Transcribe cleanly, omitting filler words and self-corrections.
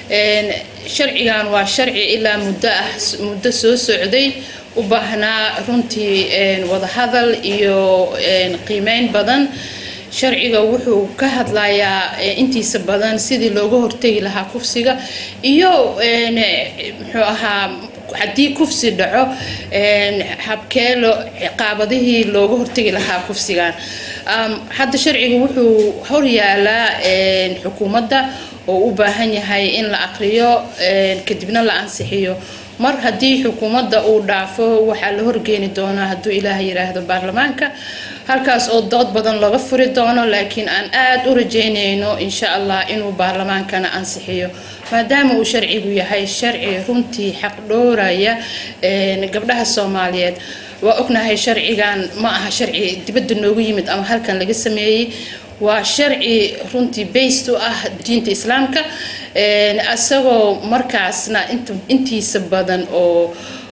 sharcigan waa sharci ilaa muddo soo socday u baahnaa runtii wada hadal iyo qiimeyn badan sharciga wuxuu ka hadlayaa intiisa badan sidii looga hortagi lahaa kufsiga iyo muxuu ahaa haddii kufsi dhaco habkeelo ciqaabadihii looga hortagi lahaa kufsigan hadda sharciga wuxuu hor yaalaa xukuumadda oo u baahan yahay in la aqriyo kadibna la ansixiyo mar haddii xukuumadda uu dhaafo waxaa la horgeeni doonaa hadduu ilaahay yiraahdo baarlamaanka halkaas oo dood badan laga furi doono laakiin aan aad u rajeynayno insha Allah inuu baarlamaankana ansixiyo maadaama uu sharcigu yahay sharci runtii xaq dhooraya gabdhaha Soomaaliyeed waa ognahay sharcigan ma aha sharci dibadda noogu yimid ama halkan laga sameeyay waa sharci runtii based u ah diinta islaamka asagoo markaasna intiisa badan